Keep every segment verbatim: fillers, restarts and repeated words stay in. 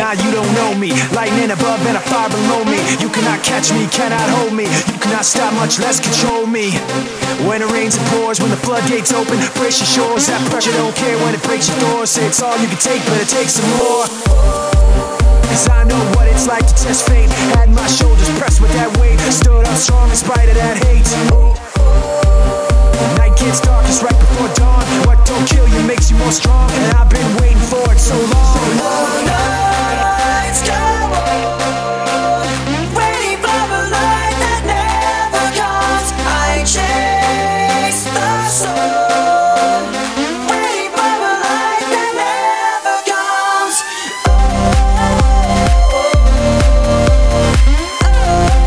Nah, you don't know me. Lightning above and a fire below me. You cannot catch me, cannot hold me. You cannot stop, much less control me. When it rains it pours, when the floodgates open, brace your shores. That pressure don't care when it breaks your doors. Say it's all you can take, but it takes some more. Cause I know what it's like to test fate. Had my shoulders pressed with that weight. Stood up strong in spite of that hate. The night gets darkest right before dawn. What don't kill you makes you more strong. And I've been waiting for it so long. The nights go on, waiting for the light that never comes. I chase the sun, waiting for the light that never comes. Oh, oh, oh,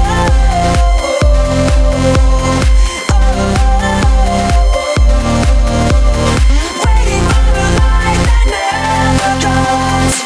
oh, waiting for the light that never comes.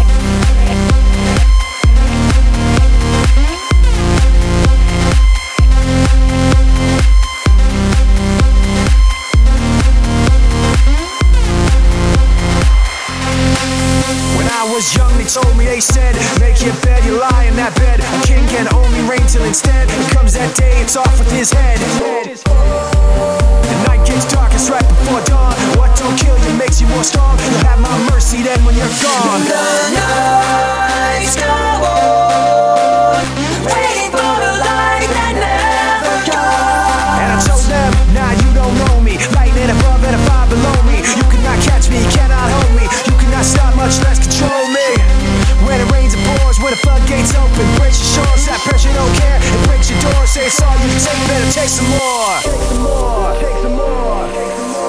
When I was young they told me, they said, make your bed, you lie in that bed. A king can only reign till instead it comes that day it's off with his head. The night gets darkest right before dawn. What don't kill you makes you more strong. You'll have my mercy then when you're gone. The nights go on, waiting for the light that never comes. And I told them, nah, you don't know me. Lightning above and a fire below me. You cannot catch me, cannot hold me. You cannot stop, much less control me. When it rains it pours, when the floodgates open, brace your shores, that pressure don't care. It breaks your door, say it's all you can take, better take some more. Take some more, take some more, take some more.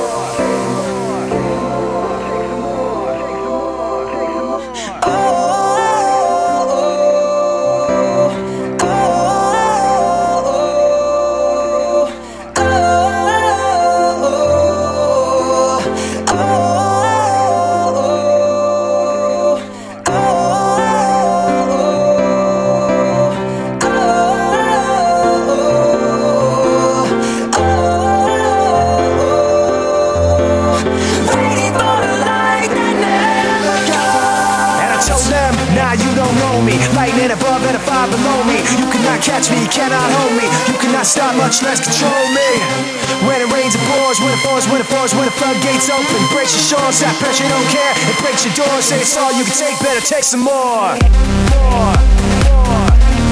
Lightning above and a fire below me. You cannot catch me, cannot hold me. You cannot stop, much less control me. When it rains it pours, when it pours, when it pours, when the floodgates open, breaks your shores, that pressure don't care. It breaks your doors, say it's all you can take, better take some more. More, more.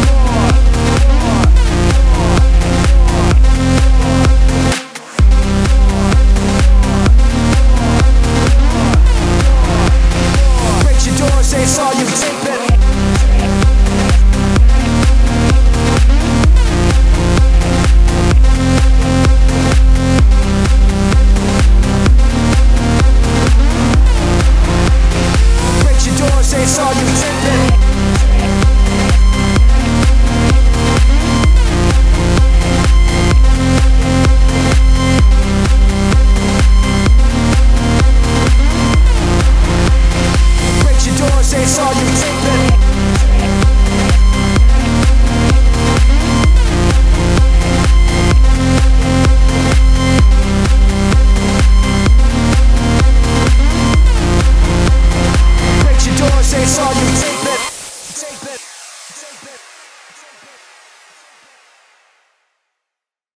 Breaks your doors, say it's all you can take, better. Say it's all you can take, baby. Break your door, say it's all you can take, baby.